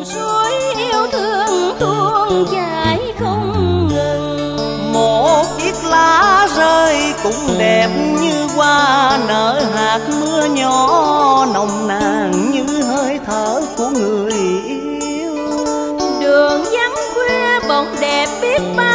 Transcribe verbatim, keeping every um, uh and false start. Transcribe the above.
dòng suối yêu thương tuôn chảy không ngừng. Một chiếc lá rơi cũng đẹp như hoa nở hạt mưa nhỏ, nồng nàn như hơi thở của người yêu. Đường vắng khuya bỗng đẹp biết bao